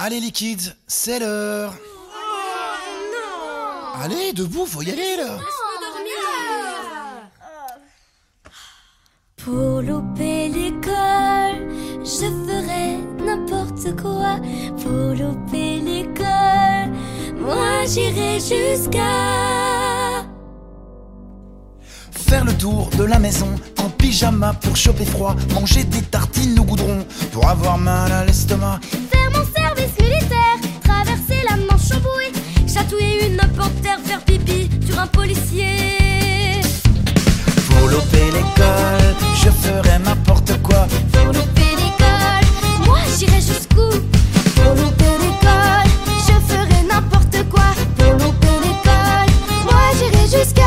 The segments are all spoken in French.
Allez les kids, c'est l'heure. Non. Allez, debout, faut y aller là. Pour louper l'école, je ferai n'importe quoi. Pour louper l'école, moi j'irai jusqu'à Faire le tour de la maison en pyjama pour choper froid. Manger des tartines au goudron pour avoir mal à l'estomac. faire mon service militaire, traverser la Manche en bouée, chatouiller une panthère, faire pipi sur un policier. Pour louper l'école, je ferai n'importe quoi. Pour louper l'école, moi j'irai jusqu'où? Pour louper l'école, je ferai n'importe quoi. Pour louper l'école, moi j'irai jusqu'à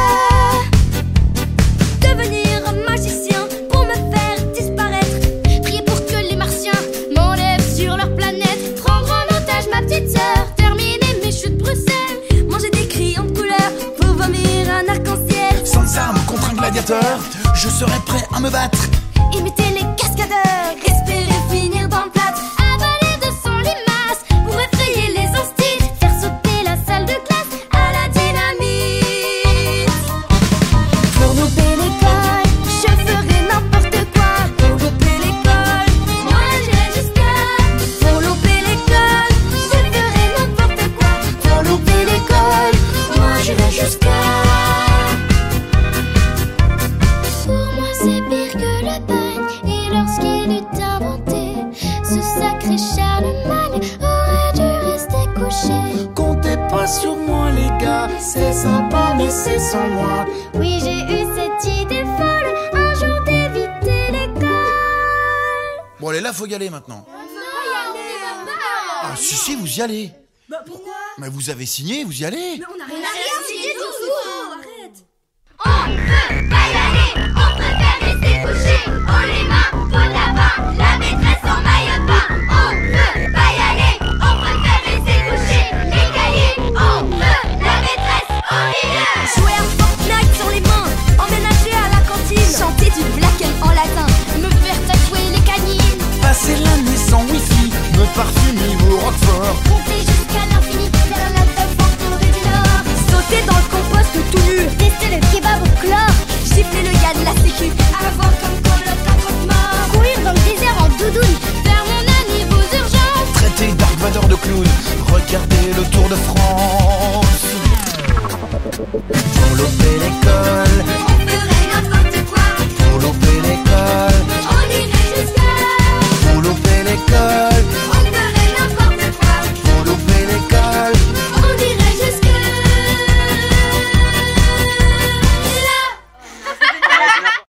devenir un magicien pour me faire disparaître. Prier pour que les martiens m'enlèvent sur leur planète. Prendre en otage ma petite sœur, terminer mes chutes Bruxelles. Manger des crayons de couleur pour vomir un arc-en-ciel. Sans armes contre un gladiateur, je serai prêt à me battre. Imiter les cascadeurs, respirer, finir dans le plâtre. Avaler de son limace pour effrayer les hostiles. Faire sauter la salle de classe à la dynamite. Pour louper l'école, je ferai n'importe quoi. Pour louper l'école, moi j'irai jusqu'à. Pour louper l'école, je ferai n'importe quoi. Pour louper l'école, moi j'irai jusqu'à. Pour moi c'est pire que le bagne. Et lorsqu'il eut inventé ce sacré Charlemagne, aurait dû rester couché. Comptez pas sur moi les gars, c'est sympa mais c'est sans moi. Oui, j'ai eu cette idée folle un jour d'éviter l'école. Bon allez là, faut y aller maintenant. Ah si, vous y allez. Bah pourquoi? Mais vous avez signé, vous y allez. Mais on a rien signé du du tout. Arrête. On peut pas y aller, on préfère rester couché. Oh les mains, pot de lapin, la maîtresse en maillot de bain. On peut pas y aller, on préfère rester couché. Les cahiers, on peut, la maîtresse au milieu. Jouer à Fortnite sur les mains, emménager à la cantine, chanter du black en latin, me faire tatouer les canines. Passer l'année sans wifi, me parfumer au Roquefort. Compter jusqu'à l'infini, faire la teuf en Corée du Nord. Sauter dans le compost tout nu, tester le kebab au chlore, gifler le gars de la